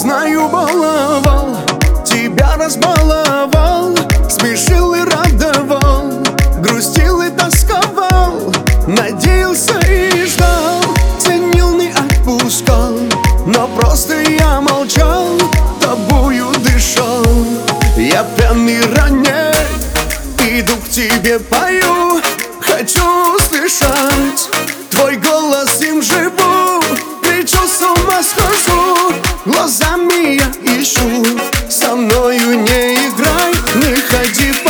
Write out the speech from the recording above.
знаю, баловал, тебя разбаловал, смешил и радовал, грустил и тосковал, надеялся и ждал, ценил, не отпускал, но просто я молчал, тобою дышал. Я пьяный ранее, иду к тебе, пою, хочу услышать твой голос, им живу, кричу, с ума схожу, глазами я ищу, со мною не играй, не ходи